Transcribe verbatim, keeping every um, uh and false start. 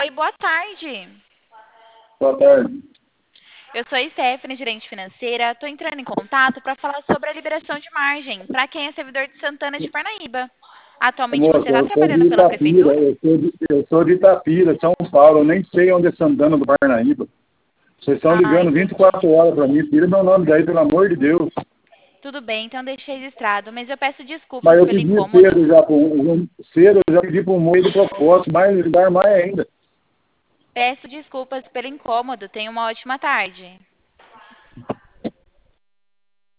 Oi, boa tarde. Boa tarde. Eu sou a Stephanie, gerente financeira. Estou entrando em contato para falar sobre a liberação de margem para quem é servidor de Santana de Parnaíba. Atualmente Moça, você está eu sou de trabalhando pela Itapira, prefeitura? eu sou de, eu sou de Itapira, São Paulo, eu nem sei onde é Santana do Parnaíba. Vocês estão Ah, ligando vinte e entendi. quatro horas para mim, tira meu nome daí, pelo amor de Deus. Tudo bem, então deixei registrado, mas eu peço desculpas Mas eu pelo pedi incômodo. cedo já, para um, cedo eu já pedi para um moio de propósito, mais, dar mais ainda. Peço desculpas pelo incômodo. Tenha uma ótima tarde.